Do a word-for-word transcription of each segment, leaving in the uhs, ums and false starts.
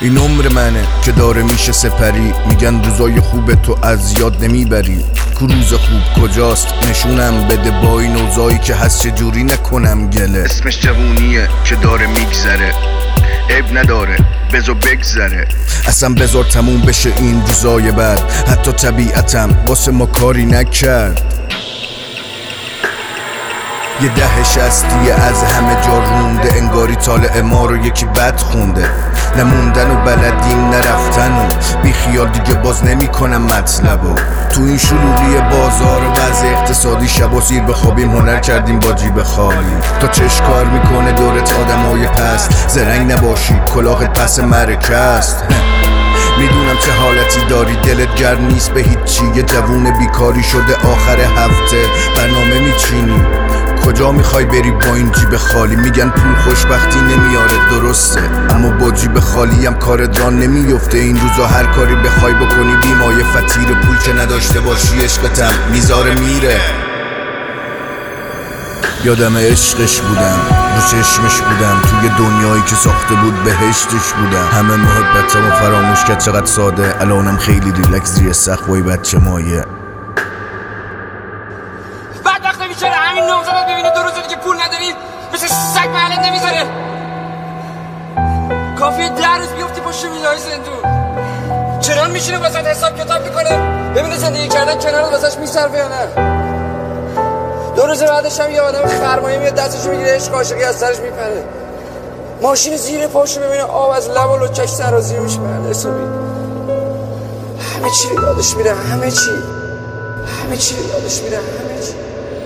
این عمر منه که داره میشه سپری. میگن روزای خوب تو از یاد نمیبری. کو روز خوب کجاست نشونم بده با این اوضاعی که هست چجوری نکنم گله. اسمش جوونیه که داره میگذره، عیب نداره بذار بگذره. اصلا بذار تموم بشه این روزای بعد. حتی طبیعتم واسه ما کاری نکرد. یه ده شستیه از همه جا رونده، انگاری طالع ما رو یکی بد خونده. نموندن و بلدیم نرفتن و بی خیال دیگه باز نمی کنم مطلبو. تو این شلوغی بازار و وضع اقتصادی شب و سیر بخوابیم هنر کردیم با جیب خالی. تا چش کار میکنه دورت آدمای پست، زرنگ نباشی کلاهت پس مرکه است. میدونم چه حالتی داری، دلت گرم نیست به هیچی. یه جوون بیکاری شده آخر هفته برنامه میچینی. کجا میخوای بری با این جیب خالی؟ میگن پول خوشبختی نمیاره، درسته، اما با جیب خالی هم کارت ران نمیفته. این روزا هر کاری بخوای بکنی بیمایه فتیر پول که نداشته باشی عشقتم میذاره میره. یادم عشقش بودم، رو چشمش بودم، توی دنیایی که ساخته بود بهشتش بودم. همه محبتمو فراموش کرد، چقدر ساده. الانم خیلی ریلکس زیر سقف وای بچه مایه. بعد وقت بیچاره همین نامزدت ببینه دو روز دیگه پول نداری مثل سگ محلت نمیذاره. کافیه ده روز بیفتی پشت میلای زندون، چنان میشینه واسه حساب کتاب میکنه ببینه زندگی کردن کنار واسش میصرفه یا نه. دو روز بعدش هم یه آدم خرمایه میاد دستشو میگیره عشق عاشقی از سرش میپره. ماشین زیر پاشو ببینه آب از لب و لچش سرازیر میشه. بله حسابی همه چی رو یادش میره، همه چی همه چی رو یادش میره، همه چی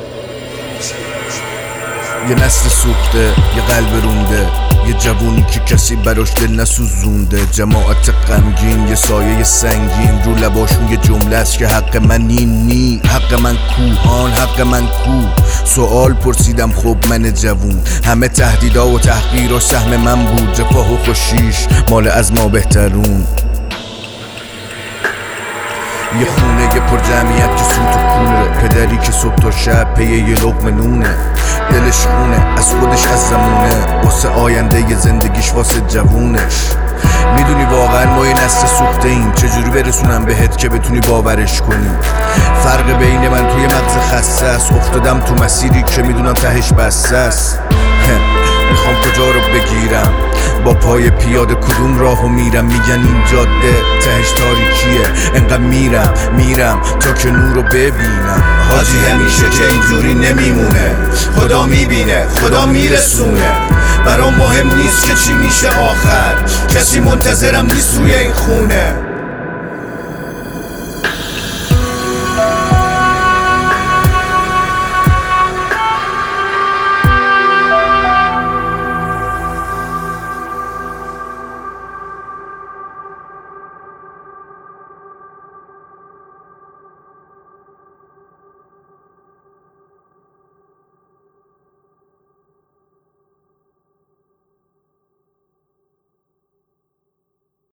یه نسل سوخته، یه قلب رونده، یه جوونی که کسی براش دل نسوزونده. جماعت غمگین، یه سایه سنگین رو لباشون یه جمله است که حق من نی نی. حق من کوهان، حق من کو. سوال پرسیدم خب من جوون، همه تهدیدا و تحقیرا سهم من بود. رفاه و خوشیش مال از ما بهترون. یه خونه یه پر جمعیت که سوت و کوره، پدری که صبح تا شب پی یه لقمه نونه. دلش خونه از خودش از زمونه، واسه آینده ی زندگیش واسه جوونش. میدونی واقعا ما یه نسل سوخته ایم، چجوری برسونم بهت که بتونی باورش کنی. فرق بین من توی مغز خسته است، افتادم تو مسیری که میدونم تهش بسته است. میخوام کجا رو بگیرم، با پای پیاده کدوم راهو میرم. میگن این جاده تهش تاریکیه، انقدر میرم میرم تا که نور رو ببینم. حاجی همیشه که اینجوری نمیمونه، خدا میبینه خدا میرسونه. برام مهم نیست که چی میشه آخر، کسی منتظرم نیست توی این خونه.